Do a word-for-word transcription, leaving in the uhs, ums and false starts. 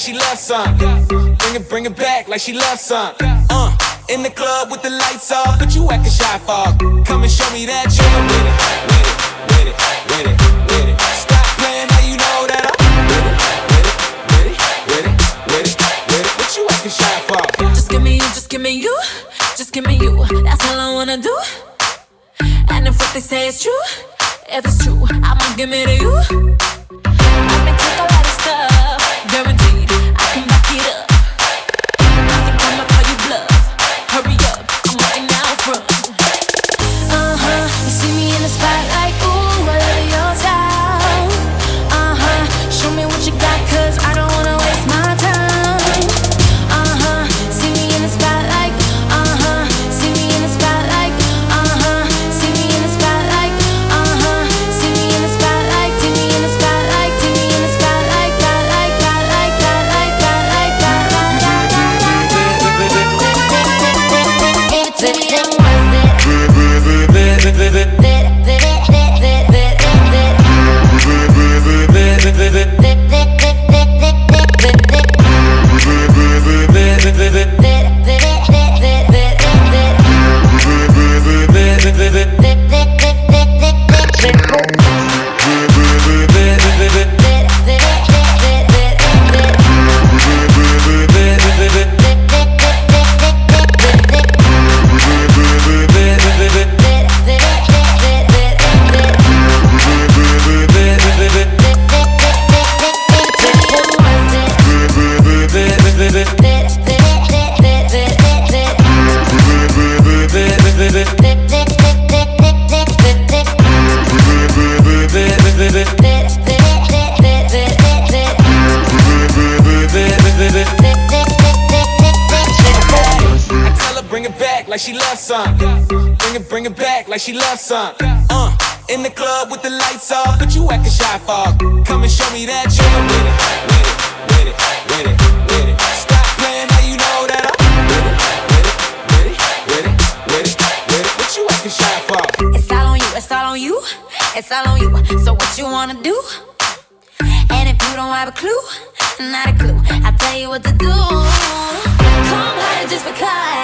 she loves some. Bring it, bring it back like she loves some. Uh, in the club with the lights off, but you acting shy for. Come and show me that you're with it, with it, with it, with it, with it. Stop playing, now you know that I'm with it, with it, with it, with it, with it, with it. What you acting shy for? Just give me you, just give me you, just give me you. That's all I wanna do. And if what they say is true, if it's true, I'ma give it to you. I can take a lot of stuff, guaranteed I can back it up. I think I'ma call you bluff. Hurry up, I'm waiting out front. Uh-huh, you see me in the spotlight, ooh, I love your style. Uh-huh, show me what you got, cause I don't wanna waste my time. Uh-huh, see me in the spotlight, uh-huh, see me in the spotlight, uh-huh, see me in the spotlight, uh-huh, see me in the spotlight, see me in the spotlight, see me in the spotlight, spotlight, spotlight, spotlight, spotlight, spotlight. Give it to me, I'm worth it. Like she loves some. Bring it, bring it back like she loves some. Uh, in the club with the lights off, but you acting shy for. Come and show me that you're with it, with it, with it, with it, with it. Stop playing, now you know that I'm with it, with it, with it, with it, with it, with it. What you acting shy for? It's all on you, it's all on you, it's all on you. So what you wanna do? And if you don't have a clue, not a clue, I'll tell you what to do. Come hide just because